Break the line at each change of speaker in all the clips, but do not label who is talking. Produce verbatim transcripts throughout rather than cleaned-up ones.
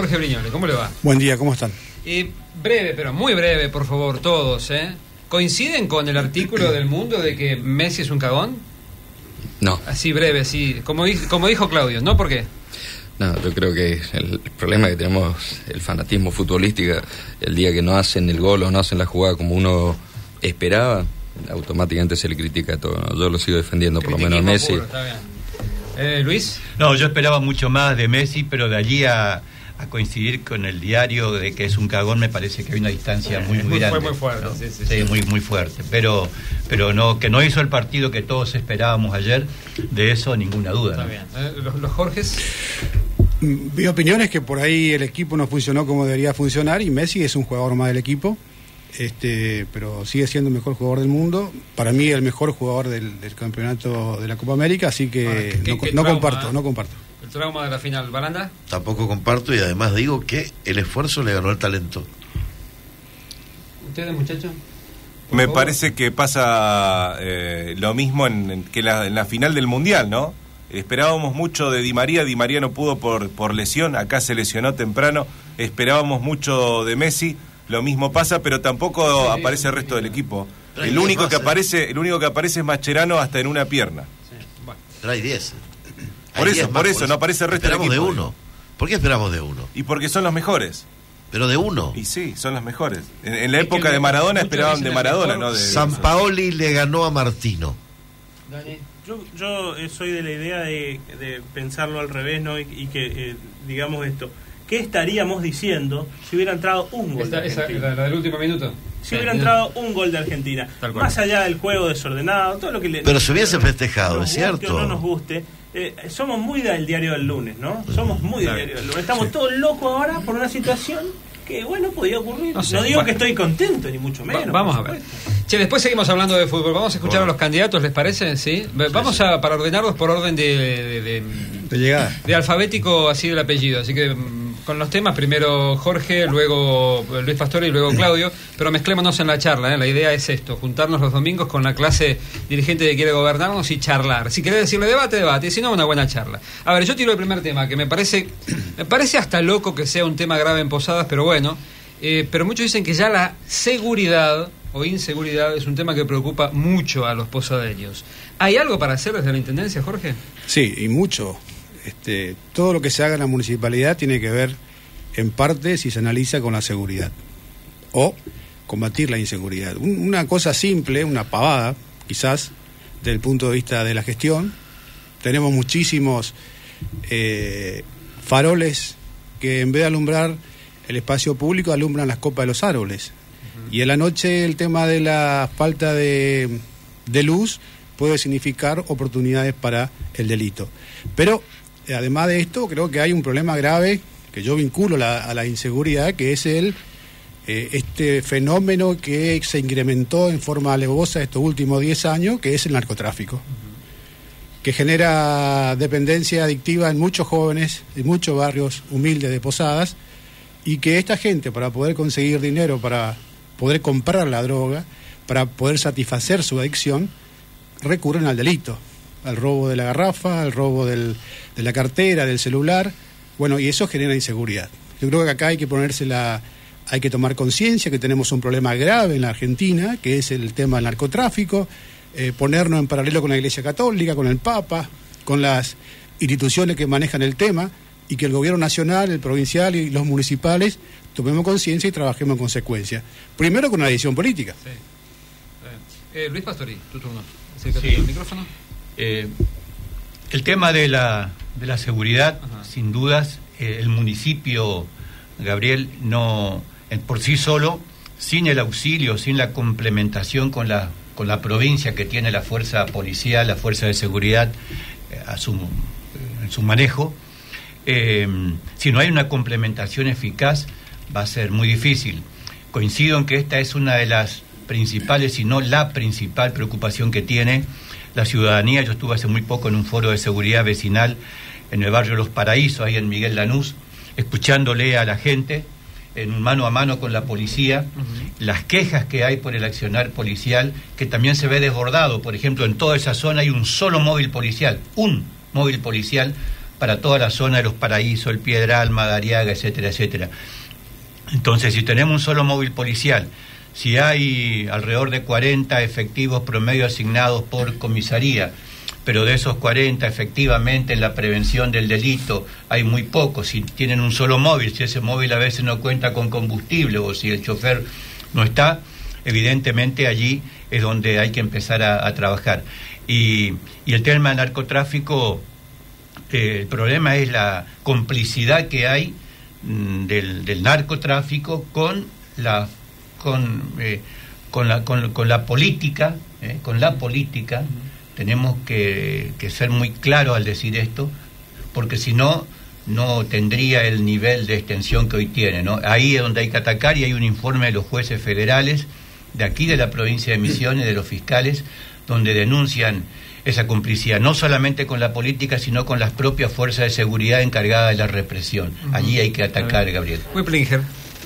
Jorge Brignole, ¿cómo le va?
Buen día, ¿cómo están?
Eh, breve, pero muy breve, por favor, todos, ¿eh? ¿Coinciden con el artículo del Mundo de que Messi es un cagón?
No.
Así breve, así, como, como dijo Claudio, ¿no? ¿Por qué?
No, yo creo que el problema que tenemos, el fanatismo futbolístico, el día que no hacen el gol o no hacen la jugada como uno esperaba, automáticamente se le critica todo, ¿no? Yo lo sigo defendiendo, por lo menos a Messi.
Puro, está bien. Eh, ¿Luis?
No, yo esperaba mucho más de Messi, pero de allí a, a coincidir con el diario de que es un cagón me parece que hay una distancia muy, muy, muy grande.
Fue muy fuerte,
¿no?
sí, sí,
sí,
sí.
muy, muy fuerte. Pero, pero no, que no hizo el partido que todos esperábamos ayer, de eso ninguna duda.
Está
¿no?
bien. Eh, ¿Los, los Jorges?
Mi opinión es que por ahí el equipo no funcionó como debería funcionar y Messi es un jugador más del equipo, este, pero sigue siendo el mejor jugador del mundo. Para mí el mejor jugador del, del campeonato de la Copa América, así que
ah, ¿qué,
no,
qué
no
trauma,
comparto,
eh?
no comparto.
El trauma de la final, ¿Balanda?
Tampoco comparto y además digo que el esfuerzo le ganó el talento.
¿Ustedes, muchachos?
Me favor. parece que pasa eh, lo mismo en, en que la, en la final del Mundial, ¿no? Esperábamos mucho de Di María, Di María no pudo por, por lesión, acá se lesionó temprano, esperábamos mucho de Messi, lo mismo pasa, pero tampoco sí, aparece el resto del equipo. El único que aparece, el único que aparece es Mascherano hasta en una pierna.
Sí. Bueno. Pero hay diez.
Por eso, por eso, no aparece el resto del equipo.
Esperamos de uno. ¿Por qué esperamos de uno?
Y porque son los mejores.
Pero de uno.
Y sí, son los mejores. En, en la es época de Maradona esperaban de Maradona, ¿no? De,
Sampaoli le ganó a Martino.
Dani.
Yo, yo eh, soy de la idea de, de pensarlo al revés, ¿no? Y, y que, eh, digamos esto, ¿qué estaríamos diciendo si hubiera entrado un gol
Esta,
de
esa,
Argentina?
la, la del último minuto.
Si
sí,
hubiera entrado un gol de Argentina, más allá del juego desordenado, todo lo que le...
Pero se hubiese festejado, es cierto.
O no nos guste, eh, somos muy del diario del lunes, ¿no? Somos muy del diario del lunes. Estamos sí. todos locos ahora por una situación que, bueno, podía ocurrir. No, sé, no digo bueno. que estoy contento, ni mucho menos.
Va, vamos a ver. Che, después seguimos hablando de fútbol. Vamos a escuchar bueno. a los candidatos, ¿les parece? Sí. Vamos
sí, sí.
a para ordenarlos por orden de de, de,
de llegada.
De alfabético así del apellido. Así que con los temas, primero Jorge, luego Luis Pastore y luego Claudio, pero mezclémonos en la charla, ¿eh? La idea es esto, juntarnos los domingos con la clase dirigente que quiere gobernarnos y charlar. Si querés decirle debate, debate, y si no, una buena charla. A ver, yo tiro el primer tema, que me parece me parece hasta loco que sea un tema grave en Posadas, pero bueno, eh, pero muchos dicen que ya la seguridad o inseguridad es un tema que preocupa mucho a los posadeños. ¿Hay algo para hacer desde la Intendencia, Jorge?
Sí, y mucho. Este, todo lo que se haga en la municipalidad tiene que ver en parte si se analiza con la seguridad o combatir la inseguridad. Un, una cosa simple, una pavada quizás desde el punto de vista de la gestión. Tenemos muchísimos eh, faroles que en vez de alumbrar el espacio público alumbran las copas de los árboles. Uh-huh. Y en la noche el tema de la falta de, de luz puede significar oportunidades para el delito. Pero además de esto, creo que hay un problema grave que yo vinculo la, a la inseguridad, que es el eh, este fenómeno que se incrementó en forma alevosa estos últimos diez años, que es el narcotráfico, uh-huh. que genera dependencia adictiva en muchos jóvenes, en muchos barrios humildes de Posadas, y que esta gente, para poder conseguir dinero, para poder comprar la droga, para poder satisfacer su adicción, recurren al delito, al robo de la garrafa, al robo del, de la cartera, del celular, bueno, y eso genera inseguridad. Yo creo que acá hay que ponerse la, hay que tomar conciencia que tenemos un problema grave en la Argentina, que es el tema del narcotráfico, eh, ponernos en paralelo con la Iglesia Católica, con el Papa, con las instituciones que manejan el tema, y que el gobierno nacional, el provincial y los municipales tomemos conciencia y trabajemos en consecuencia. Primero con una decisión política.
Sí. Eh, Luis Pastori, tu turno.
Sí.
El micrófono.
Eh, el tema de la, de la seguridad, ajá, sin dudas, eh, el municipio, Gabriel, no eh, por sí solo, sin el auxilio, sin la complementación con la, con la provincia que tiene la fuerza policial, la fuerza de seguridad eh, a su, eh, en su manejo, eh, si no hay una complementación eficaz, va a ser muy difícil. Coincido en que esta es una de las principales, si no la principal preocupación que tiene la ciudadanía. Yo estuve hace muy poco en un foro de seguridad vecinal en el barrio Los Paraísos, ahí en Miguel Lanús, escuchándole a la gente en un mano a mano con la policía, uh-huh, las quejas que hay por el accionar policial, que también se ve desbordado. Por ejemplo, en toda esa zona hay un solo móvil policial, un móvil policial para toda la zona de Los Paraísos, el Piedral, Madariaga, etcétera, etcétera. Entonces, si tenemos un solo móvil policial, si hay alrededor de cuarenta efectivos promedio asignados por comisaría, pero de esos cuarenta efectivamente en la prevención del delito hay muy pocos, si tienen un solo móvil, si ese móvil a veces no cuenta con combustible o si el chofer no está, evidentemente allí es donde hay que empezar a, a trabajar. Y, y el tema del narcotráfico, eh, el problema es la complicidad que hay mm, del, del narcotráfico con la con eh, con la con, con la política, eh, con la política. Tenemos que, que ser muy claros al decir esto, porque si no, no tendría el nivel de extensión que hoy tiene, ¿no? Ahí es donde hay que atacar, y hay un informe de los jueces federales de aquí de la provincia de Misiones, de los fiscales, donde denuncian esa complicidad, no solamente con la política, sino con las propias fuerzas de seguridad encargadas de la represión. Uh-huh. Allí hay que atacar, Gabriel.
Wiplinger.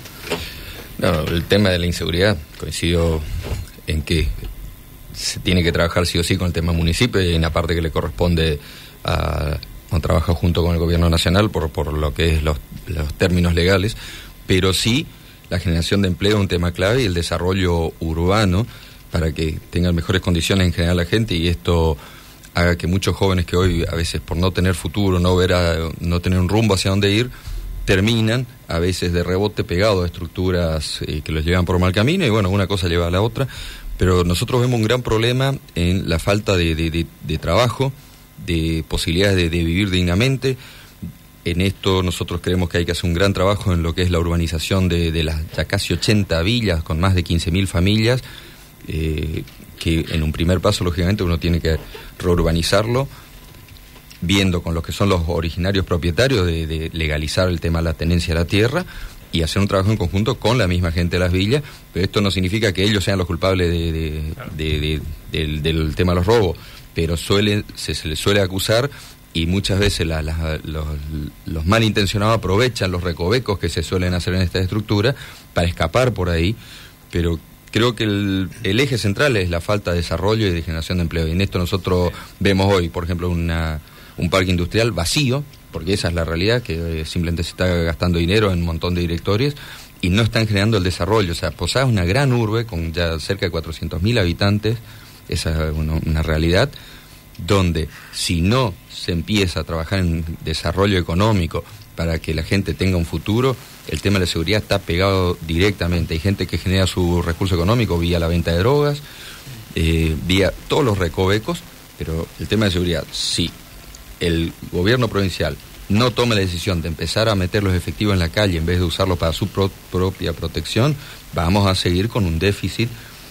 No, el tema de la inseguridad, coincido en que se tiene que trabajar sí o sí con el tema municipio, y hay una parte que le corresponde a, a trabajar junto con el gobierno nacional por, por lo que es los, los términos legales, pero sí la generación de empleo es un tema clave, y el desarrollo urbano para que tengan mejores condiciones en general la gente, y esto haga que muchos jóvenes que hoy a veces por no tener futuro, no ver a, no tener un rumbo hacia dónde ir, terminan a veces de rebote pegados a estructuras eh, que los llevan por mal camino, y bueno, una cosa lleva a la otra. Pero nosotros vemos un gran problema en la falta de, de, de, de trabajo, de posibilidades de, de vivir dignamente. En esto nosotros creemos que hay que hacer un gran trabajo en lo que es la urbanización de, de las ya casi ochenta villas con más de quince mil familias, eh, que en un primer paso, lógicamente, uno tiene que reurbanizarlo, viendo con los que son los originarios propietarios de, de legalizar el tema de la tenencia de la tierra, y hacer un trabajo en conjunto con la misma gente de las villas, pero esto no significa que ellos sean los culpables de, de, de, de, del, del tema de los robos, pero suele, se, se les suele acusar, y muchas veces la, la, los, los malintencionados aprovechan los recovecos que se suelen hacer en esta estructura para escapar por ahí, pero creo que el, el eje central es la falta de desarrollo y de generación de empleo, y en esto nosotros vemos hoy, por ejemplo, una, un parque industrial vacío, porque esa es la realidad, que eh, simplemente se está gastando dinero en un montón de directorios y no están generando el desarrollo. O sea, Posadas es una gran urbe con ya cerca de cuatrocientos mil habitantes, esa es una, una realidad, donde si no se empieza a trabajar en desarrollo económico para que la gente tenga un futuro, el tema de la seguridad está pegado directamente. Hay gente que genera su recurso económico vía la venta de drogas, eh, vía todos los recovecos, pero el tema de seguridad, sí. El gobierno provincial no tome la decisión de empezar a meter los efectivos en la calle en vez de usarlos para su pro- propia protección, vamos a seguir con un déficit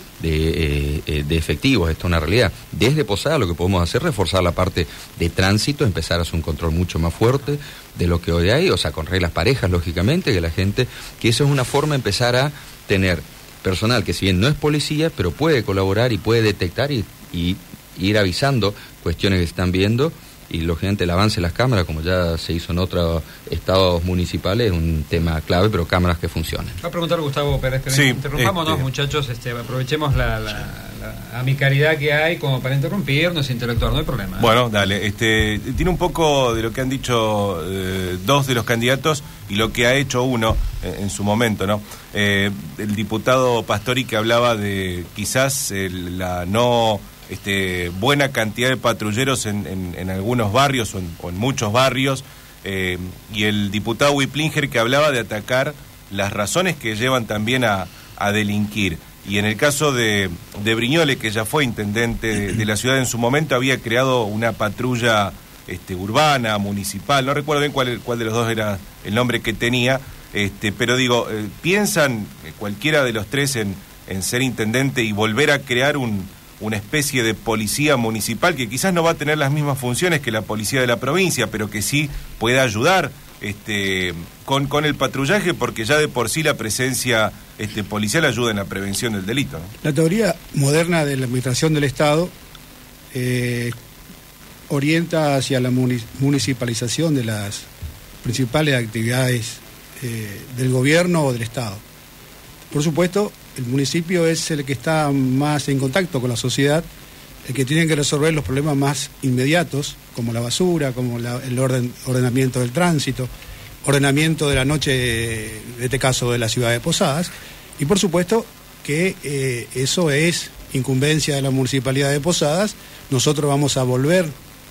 de, eh, de efectivos. Esto es una realidad. Desde Posada lo que podemos hacer es reforzar la parte de tránsito, empezar a hacer un control mucho más fuerte de lo que hoy hay, o sea, con reglas parejas, lógicamente, que la gente, que eso es una forma de empezar a tener personal que si bien no es policía, pero puede colaborar y puede detectar y, y ir avisando cuestiones que se están viendo. Y lógicamente el avance de las cámaras, como ya se hizo en otros estados municipales, es un tema clave, pero cámaras que funcionen.
Va a preguntar Gustavo Pérez, pero
sí,
interrumpámonos,
este...
muchachos, este, aprovechemos la, la, la amicalidad que hay como para interrumpirnos, interactuar, no hay problema. ¿eh?
Bueno, dale, este, tiene un poco de lo que han dicho eh, dos de los candidatos y lo que ha hecho uno eh, en su momento, ¿no? Eh, el diputado Pastori, que hablaba de quizás el, la no... Este, buena cantidad de patrulleros en, en, en algunos barrios o en, o en muchos barrios, eh, y el diputado Wiplinger, que hablaba de atacar las razones que llevan también a, a delinquir. Y en el caso de, de Brignole, que ya fue intendente de, de la ciudad en su momento, había creado una patrulla este, urbana, municipal, no recuerdo bien cuál, cuál de los dos era el nombre que tenía, este, pero digo, eh, ¿piensan cualquiera de los tres en, en ser intendente y volver a crear un una especie de policía municipal que quizás no va a tener las mismas funciones que la policía de la provincia, pero que sí pueda ayudar este, con, con el patrullaje, porque ya de por sí la presencia este, policial ayuda en la prevención del delito, ¿no?
La teoría moderna de la administración del Estado eh, orienta hacia la municipalización de las principales actividades eh, del gobierno o del Estado. Por supuesto, el municipio es el que está más en contacto con la sociedad el que tiene que resolver los problemas más inmediatos, como la basura, como la, el orden, ordenamiento del tránsito, ordenamiento de la noche, en este caso de la ciudad de Posadas, y por supuesto que eh, eso es incumbencia de la Municipalidad de Posadas. Nosotros vamos a volver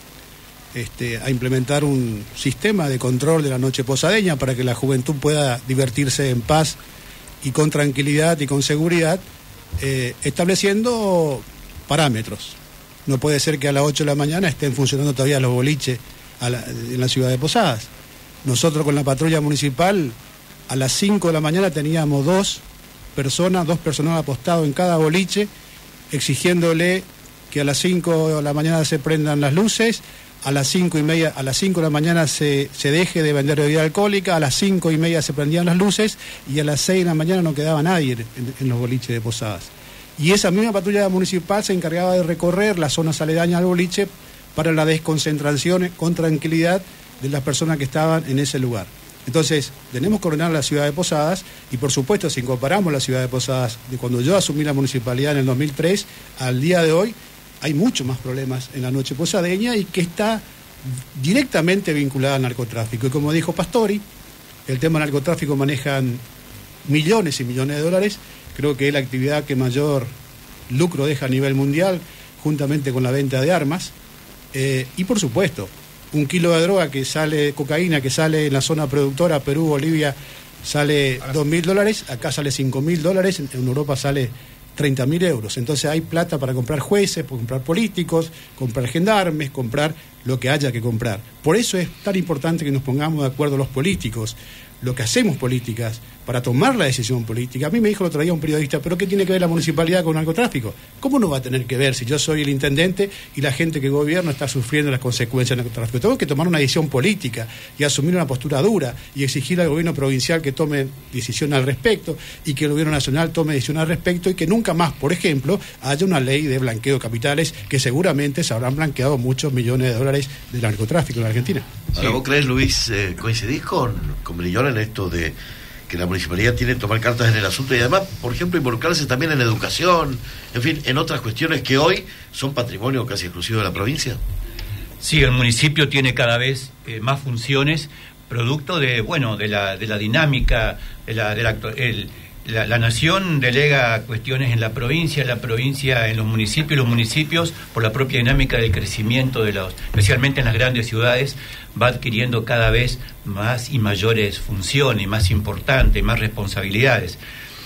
este, a implementar un sistema de control de la noche posadeña para que la juventud pueda divertirse en paz y con tranquilidad y con seguridad, eh, estableciendo parámetros. No puede ser que a las ocho de la mañana estén funcionando todavía los boliches a la, en la ciudad de Posadas. Nosotros con la patrulla municipal a las cinco de la mañana teníamos dos personas, dos personas apostados en cada boliche, exigiéndole que a las cinco de la mañana se prendan las luces, a las cinco y media, a las cinco de la mañana se, se deje de vender bebida alcohólica, a las cinco y media se prendían las luces y a las seis de la mañana no quedaba nadie en, en los boliches de Posadas. Y esa misma patrulla municipal se encargaba de recorrer las zonas aledañas al boliche para la desconcentración con tranquilidad de las personas que estaban en ese lugar. Entonces, tenemos que ordenar la ciudad de Posadas y, por supuesto, si comparamos la ciudad de Posadas de cuando yo asumí la municipalidad en el dos mil tres al día de hoy, hay muchos más problemas en la noche posadeña y que está directamente vinculada al narcotráfico. Y como dijo Pastori, el tema del narcotráfico manejan millones y millones de dólares. Creo que es la actividad que mayor lucro deja a nivel mundial, juntamente con la venta de armas. Eh, y, por supuesto, un kilo de droga que sale, cocaína que sale en la zona productora, Perú, Bolivia, sale dos mil dólares, acá sale cinco mil dólares, en Europa sale treinta mil euros. Entonces hay plata para comprar jueces, para comprar políticos, comprar gendarmes, comprar lo que haya que comprar. Por eso es tan importante que nos pongamos de acuerdo los políticos, lo que hacemos políticas, para tomar la decisión política. A mí me dijo el otro día un periodista, ¿pero qué tiene que ver la municipalidad con narcotráfico? ¿Cómo no va a tener que ver si yo soy el intendente y la gente que gobierna está sufriendo las consecuencias del narcotráfico? Tengo que tomar una decisión política y asumir una postura dura y exigir al gobierno provincial que tome decisión al respecto y que el gobierno nacional tome decisión al respecto y que nunca más, por ejemplo, haya una ley de blanqueo de capitales que seguramente se habrán blanqueado muchos millones de dólares de narcotráfico en la Argentina.
Ahora, ¿vos crees, Luis, eh, coincidís con, con Brillón en esto de que la municipalidad tiene que tomar cartas en el asunto y además, por ejemplo, involucrarse también en educación, en fin, en otras cuestiones que hoy son patrimonio casi exclusivo de la provincia?
Sí, el municipio tiene cada vez eh, más funciones, producto de, bueno, de la, de la dinámica, de la, de la, el, la, la nación delega cuestiones en la provincia, la provincia en los municipios, los municipios, por la propia dinámica del crecimiento de los, especialmente en las grandes ciudades, va adquiriendo cada vez más y mayores funciones, más importantes, más responsabilidades.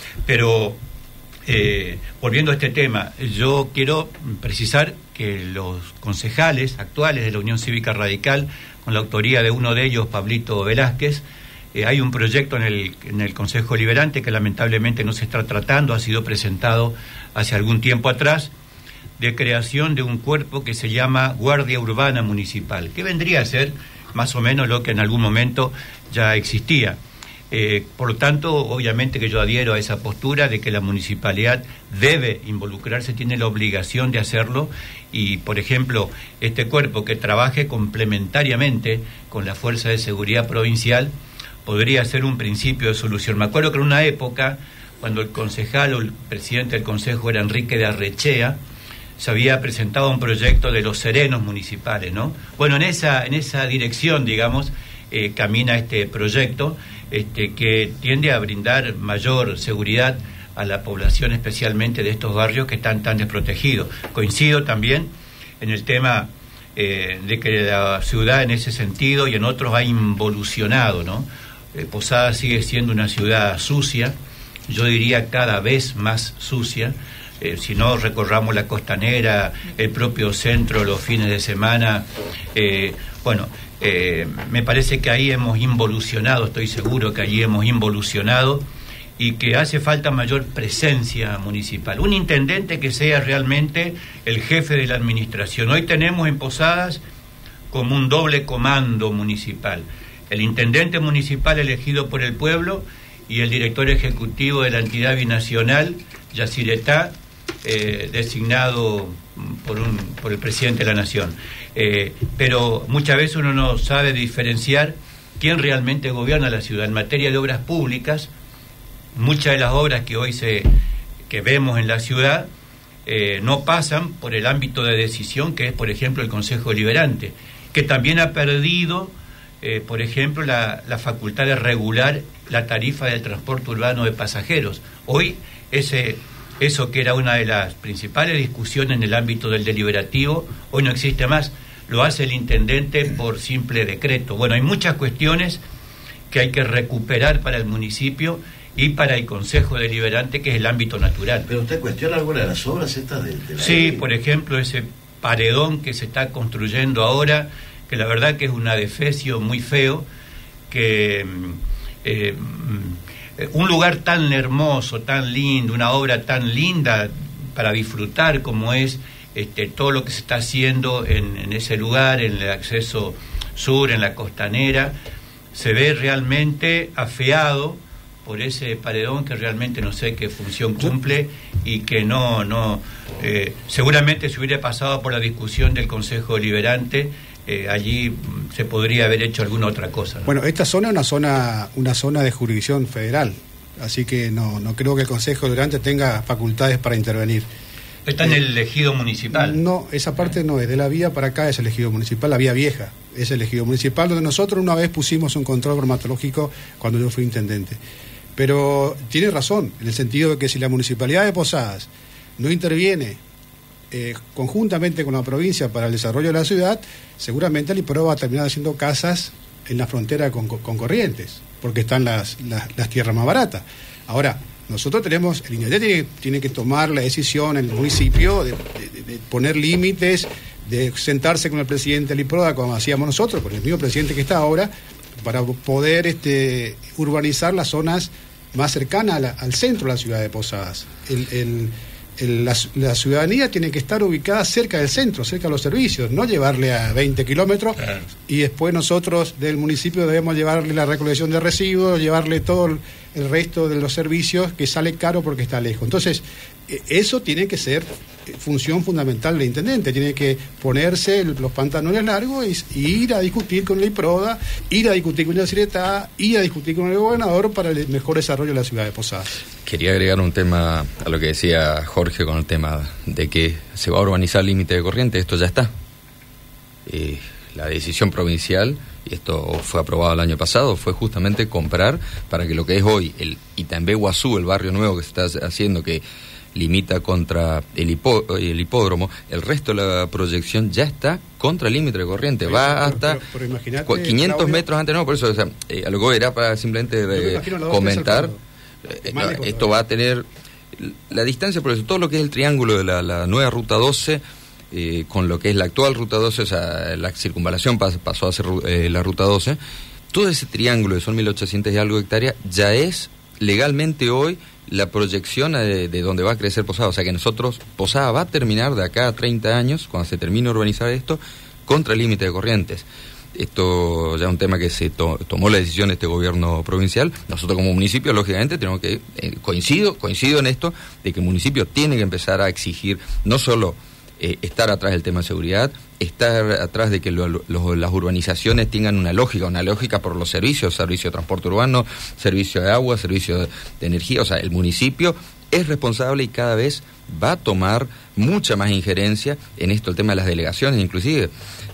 Pero, eh, volviendo a este tema, yo quiero precisar que los concejales actuales de la Unión Cívica Radical, con la autoría de uno de ellos, Pablito Velázquez, eh, hay un proyecto en el, en el Consejo Liberante que lamentablemente no se está tratando, ha sido presentado hace algún tiempo atrás, de creación de un cuerpo que se llama Guardia Urbana Municipal, que vendría a ser más o menos lo que en algún momento ya existía. Eh, por lo tanto, obviamente que yo adhiero a esa postura de que la municipalidad debe involucrarse, tiene la obligación de hacerlo y, por ejemplo, este cuerpo que trabaje complementariamente con la Fuerza de Seguridad Provincial podría ser un principio de solución. Me acuerdo que en una época, cuando el concejal o el presidente del consejo era Enrique de Arrechea, se había presentado un proyecto de los serenos municipales, ¿no? Bueno, en esa, en esa dirección, digamos, eh, camina este proyecto, este, que tiende a brindar mayor seguridad a la población, especialmente de estos barrios que están tan desprotegidos. Coincido también en el tema eh, de que la ciudad en ese sentido y en otros ha involucionado, ¿no? Eh, Posadas sigue siendo una ciudad sucia, yo diría cada vez más sucia. Eh, si no recorramos la costanera, el propio centro los fines de semana, eh, bueno, eh, me parece que ahí hemos involucionado, estoy seguro que allí hemos involucionado y que hace falta mayor presencia municipal. Un intendente que sea realmente el jefe de la administración. Hoy tenemos en Posadas como un doble comando municipal. El intendente municipal elegido por el pueblo y el director ejecutivo de la entidad binacional, Yacyretá, Eh, designado por, un, por el presidente de la Nación. Eh, pero muchas veces uno no sabe diferenciar quién realmente gobierna la ciudad. En materia de obras públicas, muchas de las obras que hoy se que vemos en la ciudad eh, no pasan por el ámbito de decisión que es, por ejemplo, el Consejo Deliberante, que también ha perdido, eh, por ejemplo, la, la facultad de regular la tarifa del transporte urbano de pasajeros. Hoy ese eso que era una de las principales discusiones en el ámbito del deliberativo, hoy no existe más, lo hace el intendente por simple decreto. Bueno, hay muchas cuestiones que hay que recuperar para el municipio y para el Consejo Deliberante, que es el ámbito natural.
¿Pero usted cuestiona alguna de las obras estas de, de la
Sí,
E?
por ejemplo, ese paredón que se está construyendo ahora, que la verdad que es un adefesio muy feo, que eh, un lugar tan hermoso, tan lindo, una obra tan linda para disfrutar como es este, todo lo que se está haciendo en, en ese lugar, en el acceso sur, en la costanera, se ve realmente afeado por ese paredón que realmente no sé qué función cumple y que no, no eh, seguramente se hubiera pasado por la discusión del Consejo Deliberante, eh, allí se podría haber hecho alguna otra cosa, ¿no?
Bueno, esta zona es una zona, una zona de jurisdicción federal, así que no, no creo que el Consejo Deliberante tenga facultades para intervenir.
Está en el ejido municipal.
No, esa parte no es, de la vía para acá es el ejido municipal, la vía vieja es el ejido municipal, donde nosotros una vez pusimos un control bromatológico cuando yo fui intendente. Pero tiene razón, en el sentido de que si la Municipalidad de Posadas no interviene eh, conjuntamente con la provincia para el desarrollo de la ciudad, seguramente el IPRO va a terminar haciendo casas en la frontera con, con Corrientes, porque están las, las, las tierras más baratas. Ahora, nosotros tenemos, el intendente tiene, tiene que tomar la decisión en el municipio de, de, de poner límites, de sentarse con el presidente del IPRODA, como hacíamos nosotros, con el mismo presidente que está ahora, para poder este, urbanizar las zonas más cercanas a la, al centro de la ciudad de Posadas. El, el, el, la, la ciudadanía tiene que estar ubicada cerca del centro, cerca de los servicios, no llevarle a veinte kilómetros, claro. Y después nosotros del municipio debemos llevarle la recolección de residuos, llevarle todo el, el resto de los servicios, que sale caro porque está lejos. Entonces, eso tiene que ser función fundamental del intendente, tiene que ponerse los pantalones largos y, y ir a discutir con el IPRODA, ir a discutir con la Ciretá, ir a discutir con el gobernador para el mejor desarrollo de la ciudad de Posadas.
Quería agregar un tema a lo que decía Jorge con el tema de que se va a urbanizar el límite de corriente. Esto ya está. Eh, la decisión provincial, y esto fue aprobado el año pasado, fue justamente comprar para que lo que es hoy el Itambé Guazú, el barrio nuevo que se está haciendo, que limita contra el, hipo, el hipódromo, el resto de la proyección ya está contra el límite de corriente, pero, va hasta pero, pero, pero quinientos Claudio, metros antes, no, por eso, o sea, eh, algo era para simplemente eh, comentar, eh, no, esto va a tener la distancia, por eso todo lo que es el triángulo de la, la nueva ruta doce, eh, con lo que es la actual ruta doce, o sea, la circunvalación pas, pasó a ser eh, la ruta doce, todo ese triángulo de son mil ochocientos y algo hectáreas ya es legalmente hoy la proyección de, de donde va a crecer Posada. O sea que nosotros, Posada va a terminar de acá a treinta años, cuando se termine de urbanizar esto, contra el límite de Corrientes. Esto ya es un tema que se to, tomó la decisión de este gobierno provincial. Nosotros como municipio, lógicamente, tenemos que, eh, coincido, coincido en esto, de que el municipio tiene que empezar a exigir no solo eh, estar atrás del tema de seguridad, estar atrás de que lo, lo, las urbanizaciones tengan una lógica, una lógica por los servicios, servicio de transporte urbano, servicio de agua, servicio de, de energía. O sea, el municipio es responsable y cada vez va a tomar mucha más injerencia en esto, el tema de las delegaciones, inclusive.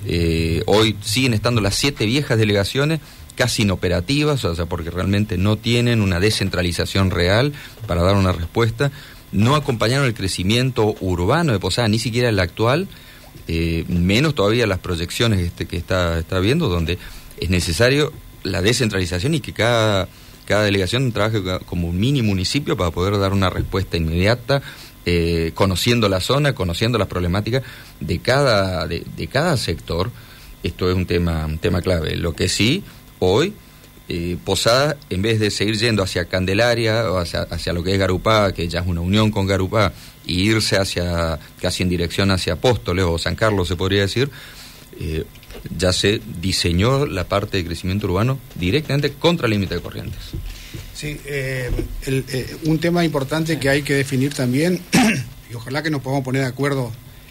Eh, hoy siguen estando las siete viejas delegaciones casi inoperativas, o sea, porque realmente no tienen una descentralización real para dar una respuesta. No acompañaron el crecimiento urbano de Posada, ni siquiera el actual, eh, menos todavía las proyecciones este, que está, está viendo, donde es necesario la descentralización y que cada, cada delegación trabaje como un mini municipio para poder dar una respuesta inmediata, eh, conociendo la zona, conociendo las problemáticas de cada, de, de cada sector. Esto es un tema, un tema clave. Lo que sí, hoy, Eh, Posada, en vez de seguir yendo hacia Candelaria o hacia, hacia lo que es Garupá, que ya es una unión con Garupá, y irse hacia casi en dirección hacia Apóstoles o San Carlos, se podría decir, eh, ya se diseñó la parte de crecimiento urbano directamente contra el límite de Corrientes.
Sí, eh, el, eh, un tema importante que hay que definir también, y ojalá que nos podamos poner de acuerdo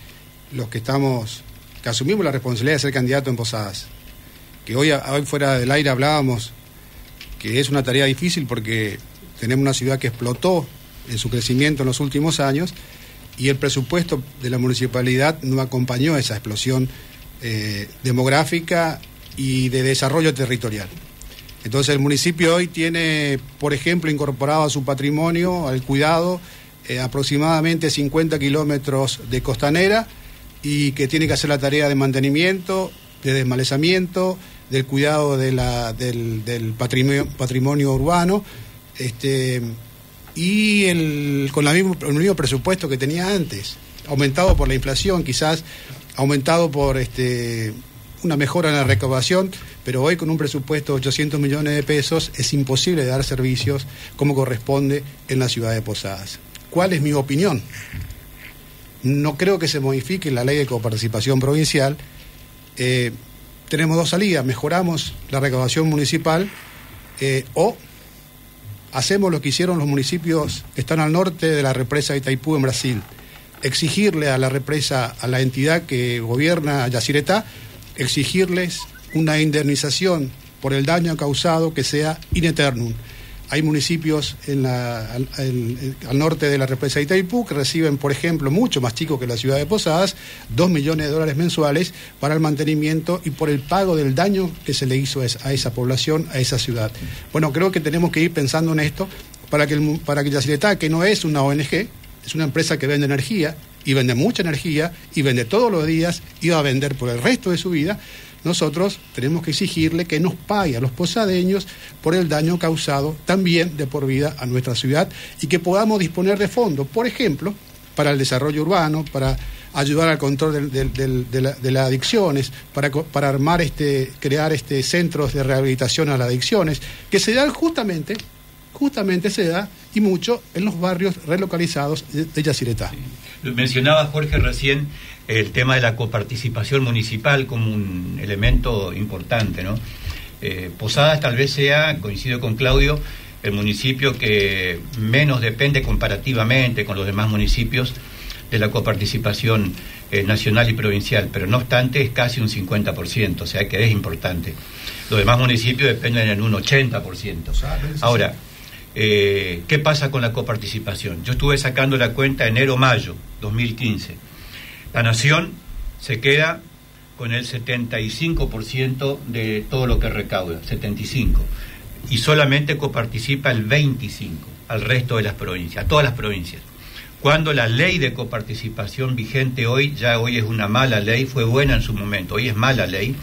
los que estamos, que asumimos la responsabilidad de ser candidato en Posadas, que hoy, hoy fuera del aire hablábamos que es una tarea difícil porque tenemos una ciudad que explotó en su crecimiento en los últimos años y el presupuesto de la municipalidad no acompañó esa explosión eh, demográfica y de desarrollo territorial. Entonces el municipio hoy tiene, por ejemplo, incorporado a su patrimonio, al cuidado, eh, aproximadamente cincuenta kilómetros de costanera, y que tiene que hacer la tarea de mantenimiento, de desmalezamiento, del cuidado de la, del, del patrimonio, patrimonio urbano, este, y el, con la mismo, el mismo presupuesto que tenía antes, aumentado por la inflación, quizás aumentado por este, una mejora en la recaudación, pero hoy con un presupuesto de ochocientos millones de pesos es imposible dar servicios como corresponde en la ciudad de Posadas. ¿Cuál es mi opinión? No creo que se modifique la ley de coparticipación provincial. Eh, tenemos dos salidas: mejoramos la recaudación municipal eh, o hacemos lo que hicieron los municipios que están al norte de la represa de Itaipú en Brasil, exigirle a la represa, a la entidad que gobierna Yacyretá, exigirles una indemnización por el daño causado que sea in aeternum. Hay municipios en la, al, al, al norte de la represa de Itaipú que reciben, por ejemplo, mucho más chicos que la ciudad de Posadas, dos millones de dólares mensuales para el mantenimiento y por el pago del daño que se le hizo a esa población, a esa ciudad. Bueno, creo que tenemos que ir pensando en esto para que, el, para que Yacyretá, que no es una O N G, es una empresa que vende energía, y vende mucha energía, y vende todos los días, y va a vender por el resto de su vida. Nosotros tenemos que exigirle que nos pague a los posadeños por el daño causado también de por vida a nuestra ciudad, y que podamos disponer de fondos, por ejemplo, para el desarrollo urbano, para ayudar al control de, de, de, de, la, de las adicciones, para, para armar, este, crear este, centros de rehabilitación a las adicciones, que se dan justamente, justamente se da, y mucho, en los barrios relocalizados de, de Yacyretá.
Sí. Mencionaba Jorge recién el tema de la coparticipación municipal como un elemento importante, ¿no? Eh, Posadas tal vez sea, coincido con Claudio, el municipio que menos depende comparativamente con los demás municipios de la coparticipación eh, nacional y provincial, pero no obstante es casi un cincuenta por ciento, o sea que es importante. Los demás municipios dependen en un ochenta por ciento. Ahora, eh, ¿qué pasa con la coparticipación? Yo estuve sacando la cuenta enero-mayo dos mil quince. La Nación se queda con el setenta y cinco por ciento de todo lo que recauda, setenta y cinco por ciento, y solamente coparticipa el veinticinco por ciento al resto de las provincias, a todas las provincias. Cuando la ley de coparticipación vigente hoy, ya hoy es una mala ley, fue buena en su momento, hoy es mala ley,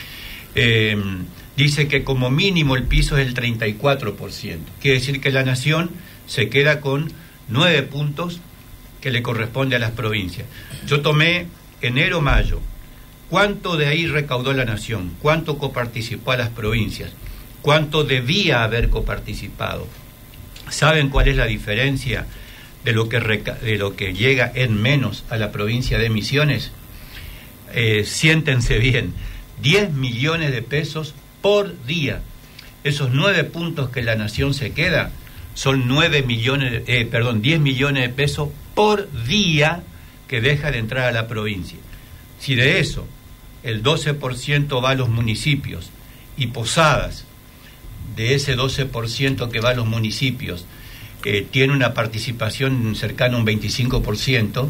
eh, dice que como mínimo el piso es el treinta y cuatro por ciento. Quiere decir que la Nación se queda con nueve puntos que le corresponde a las provincias. Yo tomé enero-mayo, ¿cuánto de ahí recaudó la Nación? ¿Cuánto coparticipó a las provincias? ¿Cuánto debía haber coparticipado? ¿Saben cuál es la diferencia de lo que, reca- de lo que llega en menos a la provincia de Misiones? Eh, siéntense bien, diez millones de pesos por día. Esos nueve puntos que la Nación se queda son nueve millones, eh, perdón, diez millones de pesos por día que deja de entrar a la provincia. Si de eso el doce por ciento va a los municipios y Posadas, de ese doce por ciento que va a los municipios, eh, tiene una participación cercana a un veinticinco por ciento,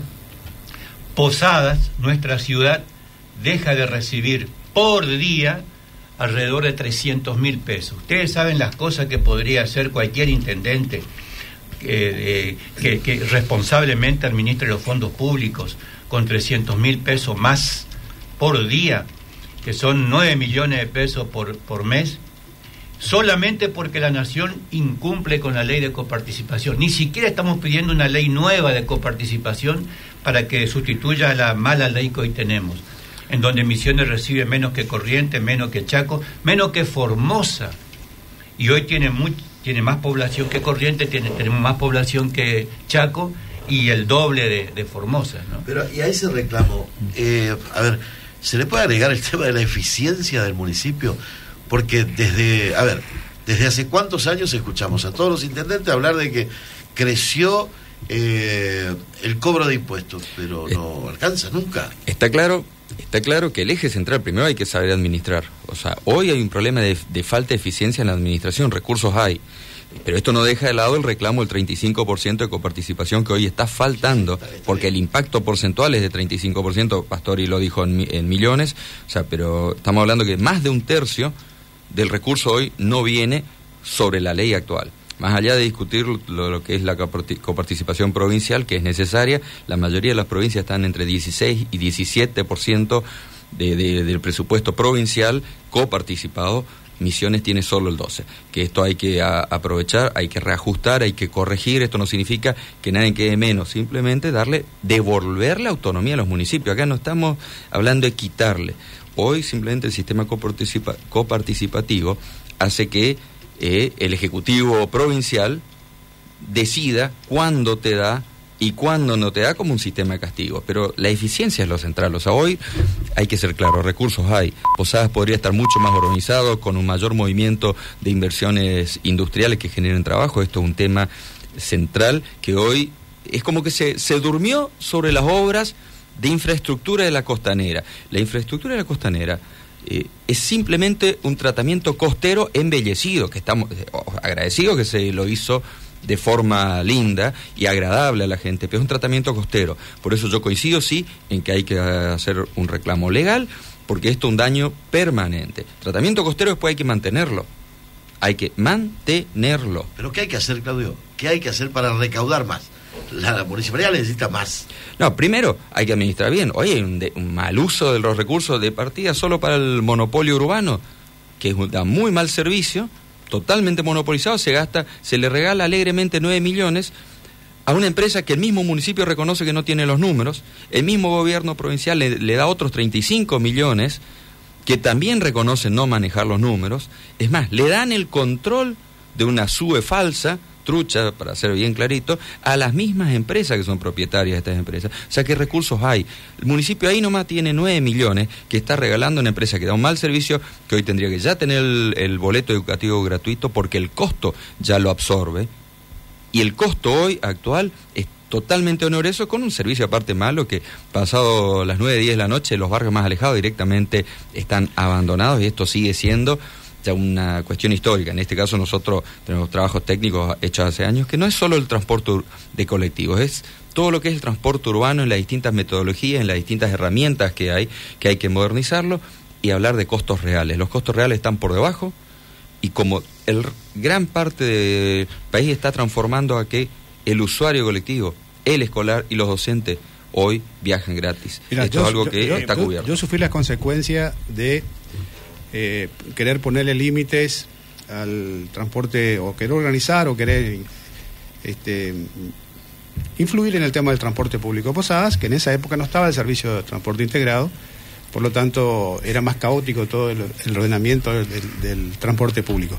Posadas, nuestra ciudad, deja de recibir por día alrededor de trescientos mil pesos. Ustedes saben las cosas que podría hacer cualquier intendente eh, eh, que, que responsablemente administre los fondos públicos con trescientos mil pesos más por día, que son nueve millones de pesos por, por mes, solamente porque la Nación incumple con la ley de coparticipación. Ni siquiera estamos pidiendo una ley nueva de coparticipación para que sustituya a la mala ley que hoy tenemos, en donde Misiones recibe menos que Corrientes, menos que Chaco, menos que Formosa, y hoy tiene, muy, tiene más población que Corrientes, tiene, tenemos más población que Chaco, y el doble de, de Formosa, ¿no?
Pero, y a ese reclamo, eh, a ver, ¿se le puede agregar el tema de la eficiencia del municipio? Porque desde, a ver, desde hace cuántos años escuchamos a todos los intendentes hablar de que creció eh, el cobro de impuestos, pero no alcanza nunca.
Está claro, está claro que el eje central primero hay que saber administrar. O sea, hoy hay un problema de, de falta de eficiencia en la administración, recursos hay. Pero esto no deja de lado el reclamo del treinta y cinco por ciento de coparticipación que hoy está faltando, porque el impacto porcentual es de treinta y cinco por ciento, Pastori lo dijo en, en millones, o sea, pero estamos hablando que más de un tercio del recurso hoy no viene sobre la ley actual. Más allá de discutir lo, lo que es la coparticipación provincial, que es necesaria, la mayoría de las provincias están entre dieciséis y diecisiete por ciento de, de, del presupuesto provincial coparticipado. Misiones tiene solo el doce, que esto hay que a, aprovechar, hay que reajustar, hay que corregir. Esto no significa que nadie quede menos, simplemente darle, devolver la autonomía a los municipios. Acá no estamos hablando de quitarle. Hoy simplemente el sistema coparticipa, coparticipativo hace que eh, el Ejecutivo provincial decida cuándo te da y cuándo no te da, como un sistema de castigo. Pero la eficiencia es lo central. O sea, hoy hay que ser claro, recursos hay. Posadas podría estar mucho más organizado, con un mayor movimiento de inversiones industriales que generen trabajo. Esto es un tema central que hoy es como que se, se durmió sobre las obras de infraestructura de la costanera. La infraestructura de la costanera eh, es simplemente un tratamiento costero embellecido, que estamos eh, agradecidos que se lo hizo de forma linda y agradable a la gente, pero es un tratamiento costero. Por eso yo coincido, sí, en que hay que hacer un reclamo legal, porque esto es un daño permanente. Tratamiento costero después hay que mantenerlo. Hay que mantenerlo.
¿Pero qué hay que hacer, Claudio? ¿Qué hay que hacer para recaudar más? La municipalidad necesita más.
No, primero hay que administrar bien. Oye, hay un, de, un mal uso de los recursos de partida solo para el monopolio urbano, que da muy mal servicio, totalmente monopolizado, se gasta, se le regala alegremente nueve millones a una empresa que el mismo municipio reconoce que no tiene los números, el mismo gobierno provincial le, le da otros treinta y cinco millones, que también reconocen no manejar los números. Es más, le dan el control de una S U E falsa, trucha, para ser bien clarito, a las mismas empresas que son propietarias de estas empresas. O sea, ¿qué recursos hay? El municipio ahí nomás tiene nueve millones que está regalando a una empresa que da un mal servicio, que hoy tendría que ya tener el, el boleto educativo gratuito, porque el costo ya lo absorbe, y el costo hoy actual es totalmente oneroso, con un servicio aparte malo, que pasado las nueve, diez de la noche los barrios más alejados directamente están abandonados, y esto sigue siendo ya una cuestión histórica. En este caso nosotros tenemos trabajos técnicos hechos hace años, que no es solo el transporte de colectivos, es todo lo que es el transporte urbano en las distintas metodologías, en las distintas herramientas que hay, que hay que modernizarlo, y hablar de costos reales. Los costos reales están por debajo, y como el gran parte del país está transformando a que el usuario colectivo, el escolar y los docentes hoy viajan gratis.
Mirá,
Esto
yo,
es algo
yo,
que
yo,
está
yo,
cubierto.
Yo sufrí las consecuencias de Eh, querer ponerle límites al transporte, o querer organizar o querer este, influir en el tema del transporte público de Posadas, que en esa época no estaba el servicio de transporte integrado, por lo tanto era más caótico todo el, el ordenamiento del, del, del transporte público.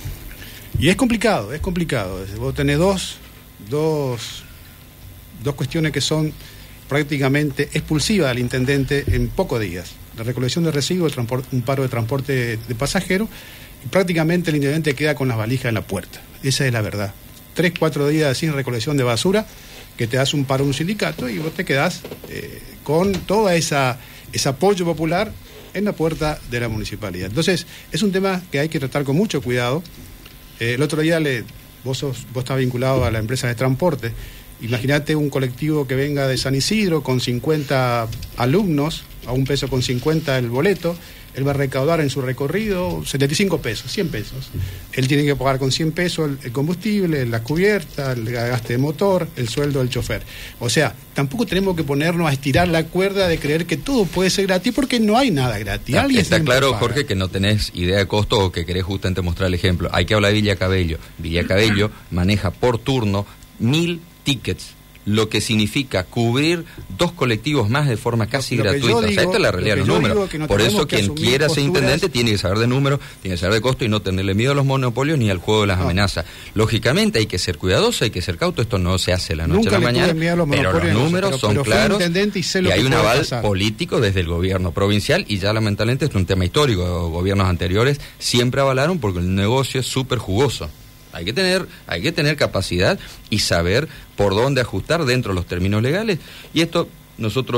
Y es complicado, es complicado. Vos tenés dos, dos, dos cuestiones que son prácticamente expulsivas al intendente en pocos días: la recolección de residuos, un paro de transporte de pasajeros, y prácticamente el intendente queda con las valijas en la puerta. Esa es la verdad. Tres, cuatro días sin recolección de basura, que te das un paro a un sindicato y vos te quedás eh, con toda esa ese apoyo popular en la puerta de la municipalidad. Entonces, es un tema que hay que tratar con mucho cuidado. Eh, el otro día le, vos, sos, vos estás vinculado a la empresa de transporte. Imagínate un colectivo que venga de San Isidro con cincuenta alumnos, a un peso con cincuenta el boleto, él va a recaudar en su recorrido setenta y cinco pesos, cien pesos. Él tiene que pagar con cien pesos el, el combustible, la cubierta, el gaste de motor, el sueldo del chofer. O sea, tampoco tenemos que ponernos a estirar la cuerda de creer que todo puede ser gratis, porque no hay nada gratis.
Está, está claro,
paga.
Jorge, que no tenés idea de costo, o que querés justamente mostrar el ejemplo. Hay que hablar de Villa Cabello. Villa Cabello maneja por turno mil tickets, lo que significa cubrir dos colectivos más de forma casi
lo
gratuita.
Digo,
o sea, esta es la realidad de los números. No Por eso quien quiera ser intendente tiene que saber de números, tiene que saber de costo, y no tenerle miedo a los monopolios ni al juego de las no. amenazas. Lógicamente hay que ser cuidadoso, hay que ser cauto, esto no se hace la noche
Nunca
a la mañana,
los
pero los números
pero,
son
pero
claros,
y,
y hay un aval
pasar.
político desde el gobierno provincial, y ya lamentablemente es un tema histórico. Gobiernos anteriores siempre avalaron, porque el negocio es súper jugoso. Hay que tener, hay que tener capacidad y saber por dónde ajustar dentro de los términos legales. Y esto nosotros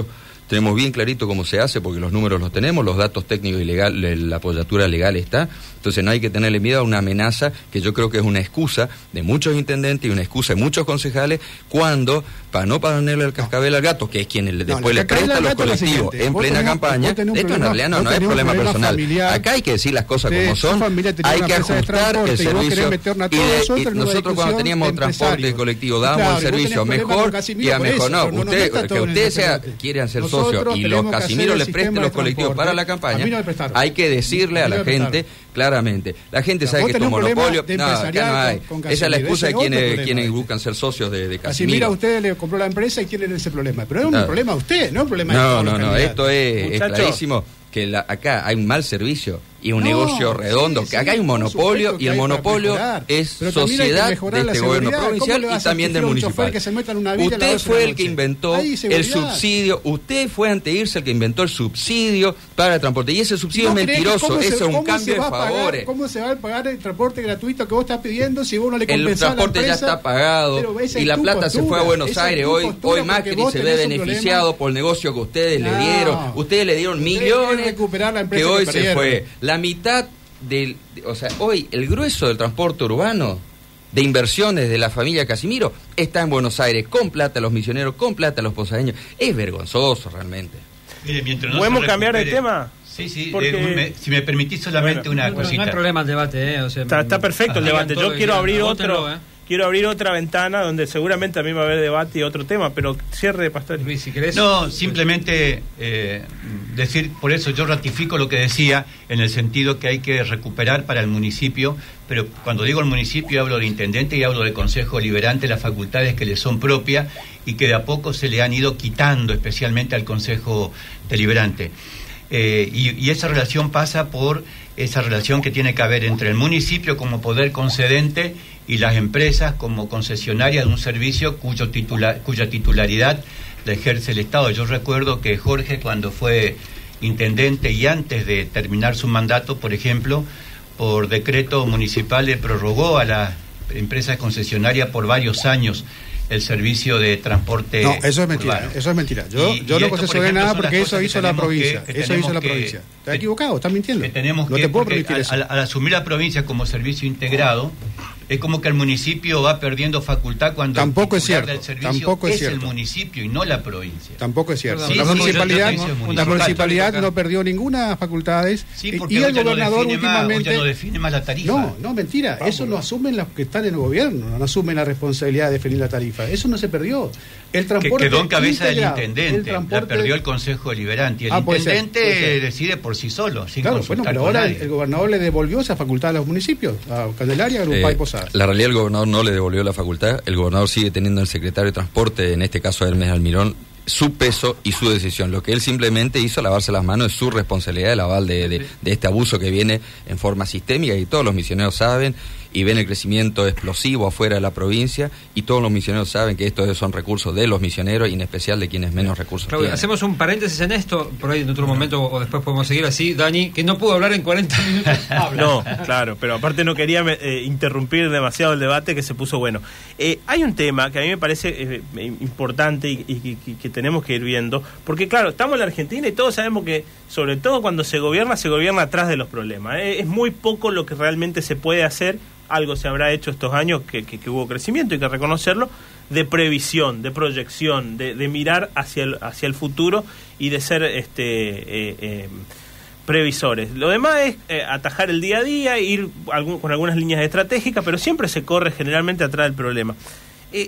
tenemos bien clarito cómo se hace, porque los números los tenemos, los datos técnicos y legal, la apoyatura legal está, entonces no hay que tenerle miedo a una amenaza que yo creo que es una excusa de muchos intendentes y una excusa de muchos concejales cuando, para no ponerle el cascabel al gato, que es quien le, después
no,
le presta a los colectivos en plena
tenés,
campaña, esto
problema,
en realidad no, no es problema personal.
Familiar,
acá hay que decir las cosas
de,
como son, hay que ajustar el servicio, y, de, y nosotros cuando teníamos transporte colectivo dábamos claro, el servicio mejor y a mejor, no, no, usted, no que usted sea, quiere ser socio y los Casimiros le presten los colectivos para la campaña, hay que decirle a la gente claramente, la gente sabe que esto es monopolio, no, acá no hay, esa es la excusa de quienes, quienes buscan ser socios de, de Casimiro.
Mira, usted le compró la empresa y tiene ese problema, pero es un no. problema a usted, no es un problema de
No, no, no, esto es, es clarísimo que la, acá hay un mal servicio y un no, negocio redondo, sí, que acá sí, hay un monopolio y el monopolio es pero sociedad de este gobierno provincial y también del municipal. Usted fue el que inventó el subsidio, usted fue antes de irse el que inventó el subsidio para el transporte y ese subsidio no es mentiroso, eso es un cambio de favores.
¿Cómo se va a pagar el transporte gratuito que vos estás pidiendo si vos no le compensás
el transporte
a la
ya está pagado y la plata se fue a Buenos Aires, hoy hoy Macri se ve beneficiado por el negocio que ustedes le dieron, ustedes le dieron millones que hoy se fue. La mitad del, o sea, hoy el grueso del transporte urbano de inversiones de la familia Casimiro está en Buenos Aires, con plata a los misioneros, con plata a los posadeños. Es vergonzoso realmente.
Mire, mientras no ¿podemos cambiar de tema?
Sí, sí, porque... eh, me, si me permitís solamente bueno, una
bueno,
cosita.
No hay problema el debate, ¿eh? O sea,
está, está perfecto el debate. Yo quiero abrir otro... ¿eh? Quiero abrir otra ventana donde seguramente también va a haber debate y otro tema, pero cierre, Pastor.
Luis, si querés.
No, simplemente eh, decir, por eso yo ratifico lo que decía, en el sentido que hay que recuperar para el municipio, pero cuando digo el municipio hablo del intendente y hablo del Consejo Deliberante, las facultades que le son propias y que de a poco se le han ido quitando, especialmente al Consejo Deliberante. Eh, y, y esa relación pasa por esa relación que tiene que haber entre el municipio como poder concedente y las empresas como concesionarias de un servicio cuyo titular, cuya titularidad la ejerce el Estado. Yo recuerdo que Jorge, cuando fue intendente y antes de terminar su mandato, por ejemplo, por decreto municipal le prorrogó a las empresas concesionarias por varios años el servicio de transporte.
No, eso es mentira, urbano. Eso es mentira. Yo, y, yo y no concesioné nada porque eso hizo la provincia. Que, que eso hizo la que, provincia. Está equivocado, está mintiendo.
Que tenemos
no
que,
te puedo permitir
al,
eso.
Al, al asumir la provincia como servicio integrado, es como que el municipio va perdiendo facultad cuando
tampoco
el
es cierto,
del servicio
tampoco es,
es
cierto.
el municipio y no la provincia.
Tampoco es cierto.
Sí,
la
sí,
municipalidad,
no,
la municipalidad no perdió ninguna facultades
sí,
y el gobernador
no
últimamente
más, ya no define más la tarifa.
No, no, mentira, Vamos. Eso lo asumen los que están en el gobierno, no asumen la responsabilidad de definir la tarifa. Eso no se perdió. El transporte
que quedó en cabeza
integrado,
del intendente, la perdió el Consejo Deliberante y el ah, intendente ser, ser. decide por sí solo, sin
claro,
consultar
bueno, pero
con
ahora
nadie.
El gobernador le devolvió esa facultad a los municipios, a Candelaria, a Grupá
eh,
y Posadas.
La realidad, el gobernador no le devolvió la facultad, el gobernador sigue teniendo el secretario de Transporte, en este caso Hermes Almirón, su peso y su decisión. Lo que él simplemente hizo, lavarse las manos, es su responsabilidad, el aval de, de, de este abuso que viene en forma sistémica y todos los misioneros saben y ven el crecimiento explosivo afuera de la provincia y todos los misioneros saben que estos son recursos de los misioneros y en especial de quienes menos recursos
Raúl,
tienen.
Hacemos un paréntesis en esto, por ahí en otro momento o después podemos seguir así. Dani, que no pudo hablar en cuarenta minutos. Habla.
No, claro, pero aparte no quería eh, interrumpir demasiado el debate que se puso bueno. Eh, hay un tema que a mí me parece eh, importante y, y, y que tenemos que ir viendo, porque claro, estamos en la Argentina y todos sabemos que, sobre todo cuando se gobierna, se gobierna atrás de los problemas. Eh, es muy poco lo que realmente se puede hacer. Algo se habrá hecho estos años que, que, que hubo crecimiento, hay que reconocerlo, de previsión, de proyección, de, de mirar hacia el, hacia el futuro y de ser este eh, eh, previsores. Lo demás es eh, atajar el día a día, ir algún, con algunas líneas estratégicas, pero siempre se corre generalmente atrás del problema. Eh,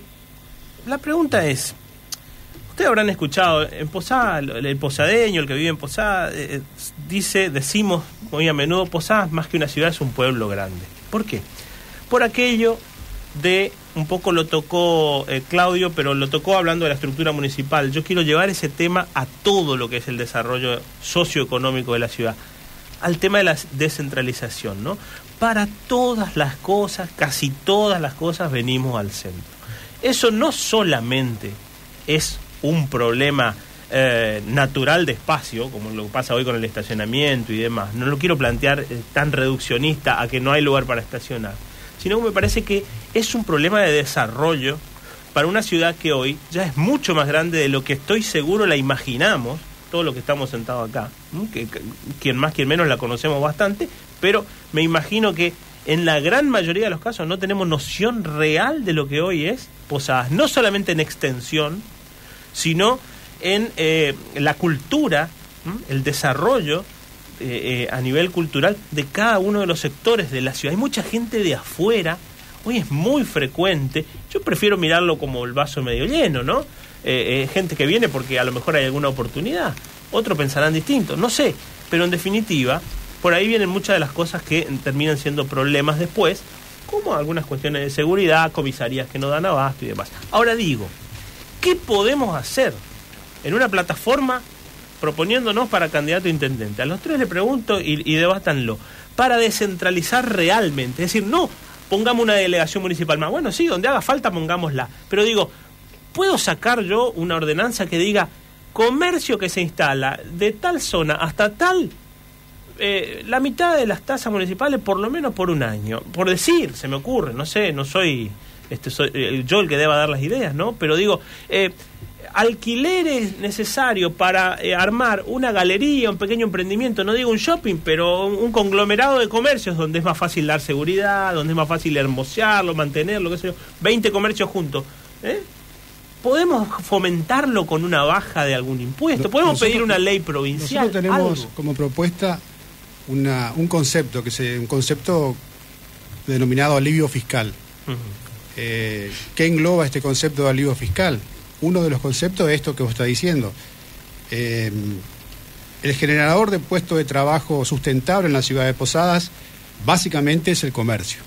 la pregunta es, ustedes habrán escuchado, en Posada, el, el posadeño, el que vive en Posada, eh, dice, decimos muy a menudo, Posada más que una ciudad es un pueblo grande. ¿Por qué? Por aquello de, un poco lo tocó eh, Claudio, pero lo tocó hablando de la estructura municipal. Yo quiero llevar ese tema a todo lo que es el desarrollo socioeconómico de la ciudad, al tema de la descentralización, ¿no? Para todas las cosas, casi todas las cosas, venimos al centro. Eso no solamente es un problema eh, natural de espacio, como lo que pasa hoy con el estacionamiento y demás. No lo quiero plantear eh, tan reduccionista a que no hay lugar para estacionar, sino que me parece que es un problema de desarrollo para una ciudad que hoy ya es mucho más grande de lo que estoy seguro la imaginamos, todos los que estamos sentados acá, ¿m? que, que quien más, quien menos la conocemos bastante, pero me imagino que en la gran mayoría de los casos no tenemos noción real de lo que hoy es Posadas, no solamente en extensión, sino en eh, la cultura, ¿m? el desarrollo eh, eh, a nivel cultural de cada uno de los sectores de la ciudad. Hay mucha gente de afuera, hoy es muy frecuente, yo prefiero mirarlo como el vaso medio lleno, ¿no? Eh, eh, gente que viene porque a lo mejor hay alguna oportunidad, otros pensarán distinto, no sé, pero en definitiva, por ahí vienen muchas de las cosas que terminan siendo problemas después, como algunas cuestiones de seguridad, comisarías que no dan abasto y demás. Ahora digo, ¿qué podemos hacer en una plataforma proponiéndonos para candidato a intendente? A los tres le pregunto y, y debátanlo, para descentralizar realmente, es decir, no pongamos una delegación municipal más, bueno, sí, donde haga falta pongámosla, pero digo, ¿puedo sacar yo una ordenanza que diga comercio que se instala de tal zona hasta tal, eh, la mitad de las tasas municipales por lo menos por un año? Por decir, se me ocurre, no sé, no soy, este, soy eh, yo el que deba dar las ideas, ¿no? Pero digo, eh, alquileres necesarios para eh, armar una galería, un pequeño emprendimiento, no digo un shopping, pero un, un conglomerado de comercios donde es más fácil dar seguridad, donde es más fácil hermosearlo, mantenerlo, qué sé yo, veinte comercios juntos, ¿eh? ¿Podemos fomentarlo con una baja de algún impuesto? ¿Podemos nosotros, pedir una ley provincial?
Nosotros tenemos
algo?
como propuesta una, un concepto, que se, un concepto denominado alivio fiscal. Uh-huh. Eh, ¿Qué engloba este concepto de alivio fiscal? Uno de los conceptos es esto que vos está diciendo. Eh, el generador de puestos de trabajo sustentable en la ciudad de Posadas básicamente es el comercio.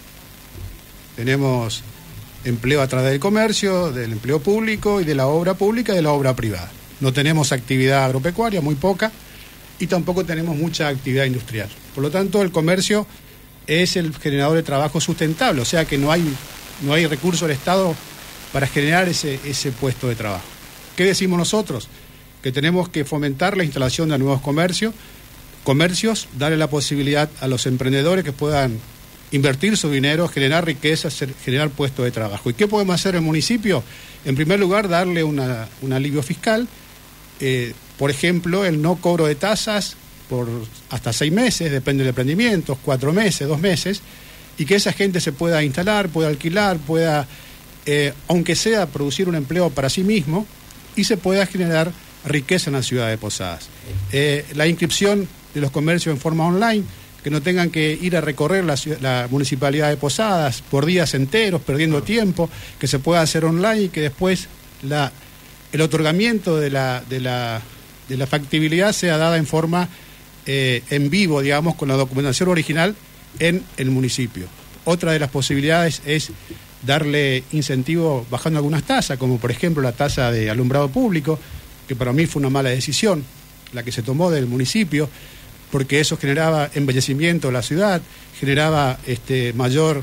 Tenemos empleo a través del comercio, del empleo público y de la obra pública y de la obra privada. No tenemos actividad agropecuaria, muy poca, y tampoco tenemos mucha actividad industrial. Por lo tanto, el comercio es el generador de trabajo sustentable, o sea que no hay, no hay recurso del Estado para generar ese, ese puesto de trabajo. ¿Qué decimos nosotros? Que tenemos que fomentar la instalación de nuevos comercios, comercios, darle la posibilidad a los emprendedores que puedan invertir su dinero, generar riqueza, generar puestos de trabajo. ¿Y qué podemos hacer en el municipio? En primer lugar, darle una, un alivio fiscal, eh, por ejemplo, el no cobro de tasas por hasta seis meses, depende del emprendimiento, cuatro meses, dos meses, y que esa gente se pueda instalar, pueda alquilar, pueda, eh, aunque sea producir un empleo para sí mismo, y se pueda generar riqueza en la ciudad de Posadas. Eh, la inscripción de los comercios en forma online, que no tengan que ir a recorrer la, la municipalidad de Posadas por días enteros, perdiendo tiempo, que se pueda hacer online y que después la, el otorgamiento de la, de, la, de la factibilidad sea dada en forma eh, en vivo, digamos, con la documentación original en el municipio. Otra de las posibilidades es darle incentivo bajando algunas tasas, como por ejemplo la tasa de alumbrado público, que para mí fue una mala decisión, la que se tomó del municipio, porque eso generaba embellecimiento de la ciudad, generaba este mayor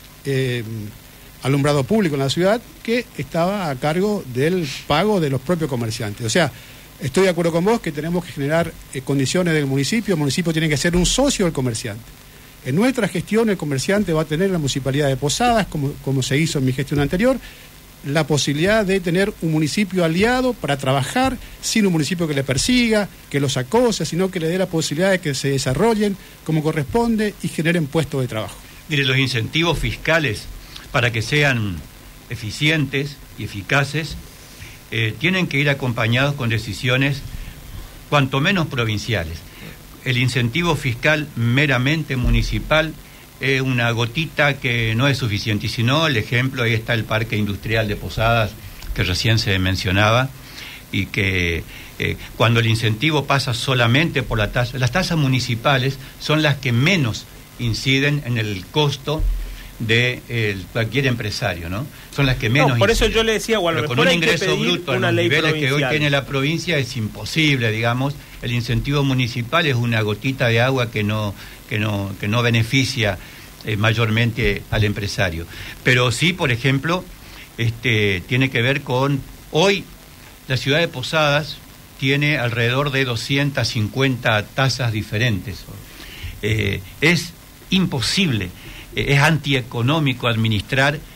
eh, alumbrado público en la ciudad, que estaba a cargo del pago de los propios comerciantes. O sea, estoy de acuerdo con vos que tenemos que generar eh, condiciones del municipio, el municipio tiene que ser un socio del comerciante. En nuestra gestión el comerciante va a tener en la municipalidad de Posadas, como, como se hizo en mi gestión anterior, la posibilidad de tener un municipio aliado para trabajar sin un municipio que le persiga, que los acose, sino que le dé la posibilidad de que se desarrollen como corresponde y generen puestos de trabajo.
Mire, los incentivos fiscales para que sean eficientes y eficaces eh, tienen que ir acompañados con decisiones cuanto menos provinciales. El incentivo fiscal meramente municipal es una gotita que no es suficiente, y si no, el ejemplo, ahí está el Parque Industrial de Posadas, que recién se mencionaba, y que eh, cuando el incentivo pasa solamente por la tasa, las tasas municipales son las que menos inciden en el costo de eh, cualquier empresario, ¿no? Son las que menos
no, por
inciden.
eso yo le decía, bueno,
pero con un ingreso bruto en los niveles que hoy tiene la provincia es imposible, digamos. El incentivo municipal es una gotita de agua que no que no que no beneficia eh, mayormente al empresario. Pero sí, por ejemplo, este tiene que ver con hoy la ciudad de Posadas tiene alrededor de doscientas cincuenta tasas diferentes. Eh, es imposible, eh, es antieconómico administrar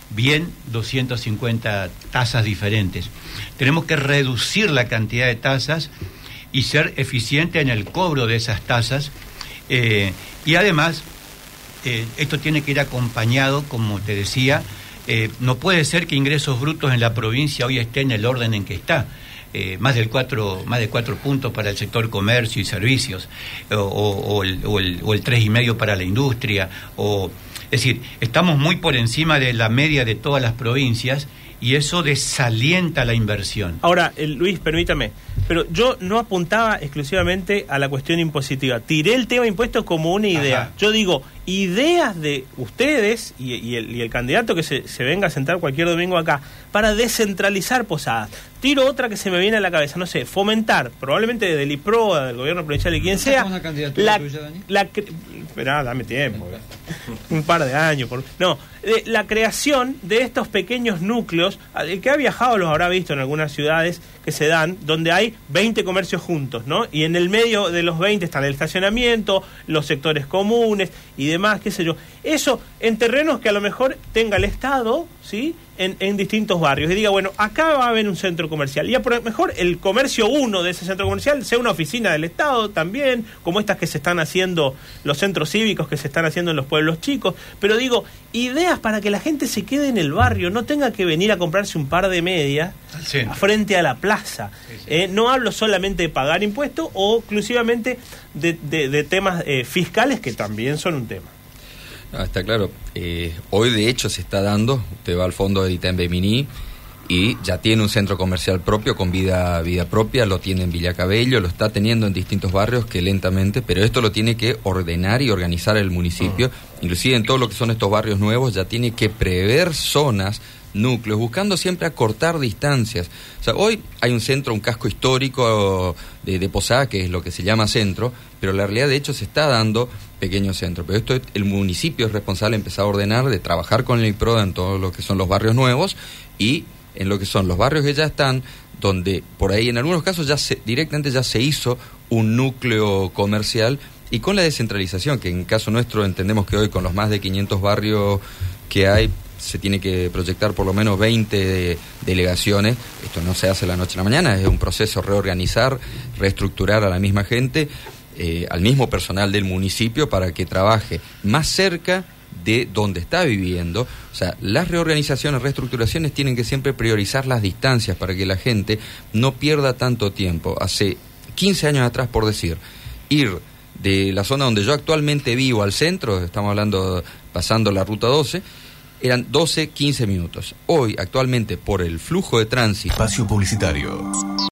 bien doscientas cincuenta tasas diferentes. Tenemos que reducir la cantidad de tasas y ser eficiente en el cobro de esas tasas, eh, y además eh, esto tiene que ir acompañado, como te decía, eh, no puede ser que ingresos brutos en la provincia hoy esté en el orden en que está. Eh, más del cuatro, más de cuatro puntos para el sector comercio y servicios, o, o, o el, o el, o el tres y medio para la industria, o es decir, estamos muy por encima de la media de todas las provincias y eso desalienta la inversión.
Ahora, eh, Luis, permítame, pero yo no apuntaba exclusivamente a la cuestión impositiva. Tiré el tema impuestos como una idea. Ajá. Yo digo, ideas de ustedes y, y, el, y el candidato que se, se venga a sentar cualquier domingo acá para descentralizar Posadas. Tiro otra que se me viene a la cabeza, no sé, fomentar, probablemente desde el IPROA, del gobierno provincial y quien sea,
una candidatura
la,
tuya, Dani?
la Esperá, dame tiempo, un par de años. Por, no, eh, la creación de estos pequeños núcleos, el que ha viajado los habrá visto en algunas ciudades que se dan, donde hay veinte comercios juntos, ¿no? Y en el medio de los veinte están el estacionamiento, los sectores comunes y demás, qué sé yo. Eso en terrenos que a lo mejor tenga el Estado, ¿sí?, en, en distintos barrios. Y diga, bueno, acá va a haber un centro comercial. Y a lo mejor el comercio uno de ese centro comercial sea una oficina del Estado también, como estas que se están haciendo, los centros cívicos que se están haciendo en los pueblos chicos. Pero digo, ideas para que la gente se quede en el barrio, no tenga que venir a comprarse un par de medias frente a la plaza. Sí, sí. Eh, no hablo solamente de pagar impuestos o exclusivamente de, de, de temas eh, fiscales, que también son un tema.
No, está claro. Eh, hoy, de hecho, se está dando. Usted va al fondo de Itembe Miní y ya tiene un centro comercial propio con vida vida propia. Lo tiene en Villa Cabello, lo está teniendo en distintos barrios que lentamente, pero esto lo tiene que ordenar y organizar el municipio. Uh-huh. Inclusive en todo lo que son estos barrios nuevos ya tiene que prever zonas, núcleos, buscando siempre acortar distancias. O sea, hoy hay un centro, un casco histórico de, de Posada, que es lo que se llama centro, pero la realidad de hecho se está dando pequeños centros. Pero esto el municipio es responsable de empezar a ordenar, de trabajar con el IPRODA en todo lo que son los barrios nuevos y en lo que son los barrios que ya están, donde por ahí en algunos casos ya se, directamente ya se hizo un núcleo comercial, y con la descentralización, que en caso nuestro entendemos que hoy con los más de quinientos barrios que hay, se tiene que proyectar por lo menos veinte de, delegaciones. Esto no se hace la noche a la mañana, es un proceso reorganizar, reestructurar a la misma gente, eh, al mismo personal del municipio para que trabaje más cerca de donde está viviendo. O sea, las reorganizaciones, reestructuraciones tienen que siempre priorizar las distancias para que la gente no pierda tanto tiempo. Hace quince años atrás, por decir, ir de la zona donde yo actualmente vivo al centro, estamos hablando pasando la ruta doce, eran doce, quince minutos. Hoy, actualmente, por el flujo de tránsito...
Espacio publicitario.